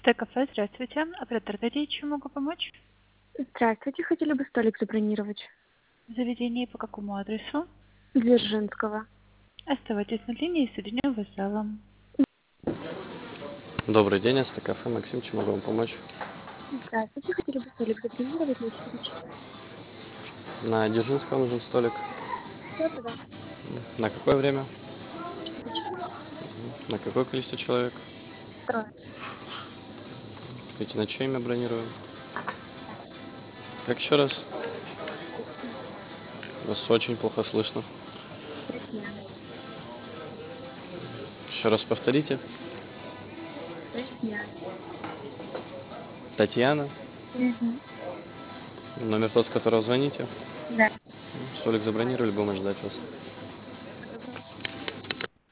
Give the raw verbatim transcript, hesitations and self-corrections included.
Стэй-кафе, здравствуйте. Оператор Дарья, чем могу помочь? Здравствуйте, хотели бы столик забронировать. Заведение по какому адресу? Дзержинского. Оставайтесь на линии, соединю вас с залом. Добрый день, это кафе Максим, чем могу вам помочь? Здравствуйте, хотели бы столик забронировать на четыре часа. На Дзержинского нужен столик. Да-да-да, На какое время? четыре часа. На какое количество человек? Трое. Эти на чье имя бронируем? Да. Как еще раз? Татьяна. Вас очень плохо слышно. Татьяна. Еще раз повторите. Татьяна. Татьяна. Угу. Номер тот, с которого звоните. Да. Столик забронировали, будем ждать вас.